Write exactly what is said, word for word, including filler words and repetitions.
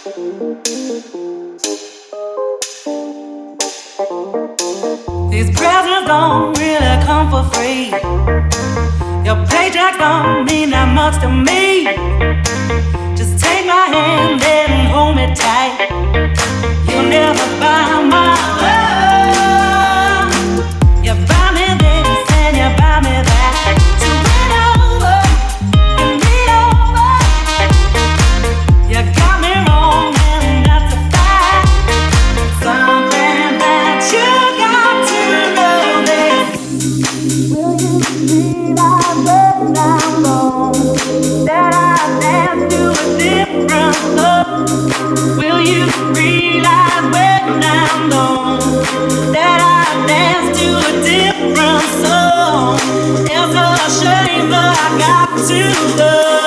These presents don't really come for free. Your paycheck don't mean that much to me. Just take my hand and hold me tight. You'll never buy my love. You buy me this and you buy me that. So win over, win me over. You got me wrong and that's a fact. Something that you got to know this. Will you realize when I'm gone that I dance to a different love? Will you realize when I'm gone that I dance to a different song? It's a shame, but I got to love.